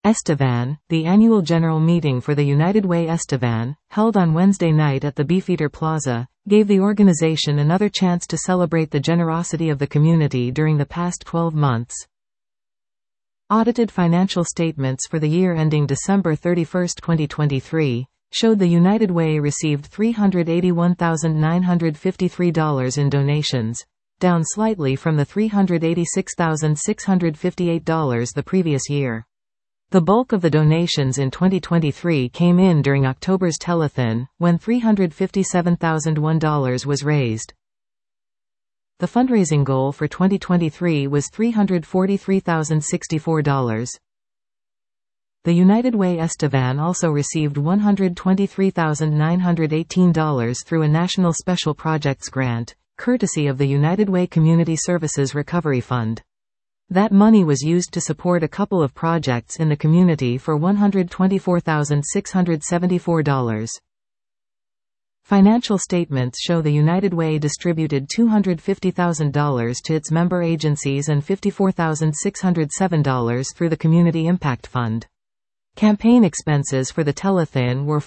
Estevan, the annual general meeting for the United Way Estevan, held on Wednesday night at the Beefeater Plaza, gave the organization another chance to celebrate the generosity of the community during the past 12 months. Audited financial statements for the year ending December 31, 2023, showed the United Way received $381,953 in donations, down slightly from the $386,658 the previous year. The bulk of the donations in 2023 came in during October's telethon, when $357,001 was raised. The fundraising goal for 2023 was $343,064. The United Way Estevan also received $123,918 through a National Special Projects grant, courtesy of the United Way Community Services Recovery Fund. That money was used to support a couple of projects in the community for $124,674. Financial statements show the United Way distributed $250,000 to its member agencies and $54,607 through the Community Impact Fund. Campaign expenses for the telethon were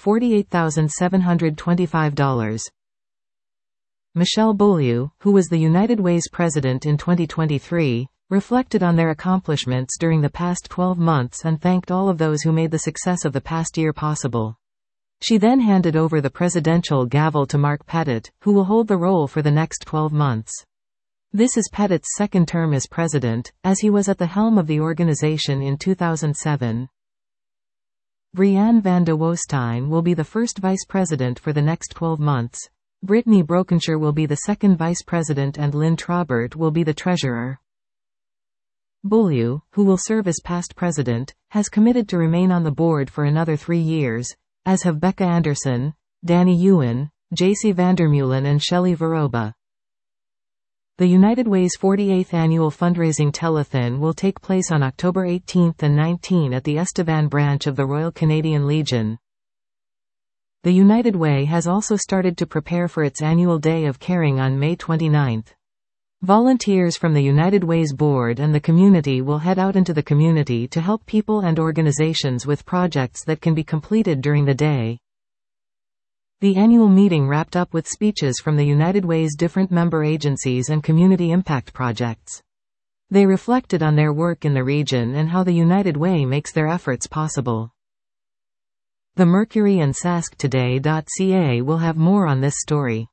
$48,725. Michelle Beaulieu, who was the United Way's president in 2023, reflected on their accomplishments during the past 12 months and thanked all of those who made the success of the past year possible. She then handed over the presidential gavel to Mark Pettit, who will hold the role for the next 12 months. This is Pettit's second term as president, as he was at the helm of the organization in 2007. Brianne van de Woestijn will be the first vice president for the next 12 months. Brittany Brokenshire will be the second vice president and Lynn Trobert will be the treasurer. Beaulieu, who will serve as past president, has committed to remain on the board for another 3 years, as have Becca Anderson, Danny Ewan, J.C. Vandermeulen and Shelley Veroba. The United Way's 48th annual fundraising telethon will take place on October 18 and 19 at the Estevan branch of the Royal Canadian Legion. The United Way has also started to prepare for its annual Day of Caring on May 29. Volunteers from the United Way's board and the community will head out into the community to help people and organizations with projects that can be completed during the day. The annual meeting wrapped up with speeches from the United Way's different member agencies and community impact projects. They reflected on their work in the region and how the United Way makes their efforts possible. The Mercury and SaskToday.ca will have more on this story.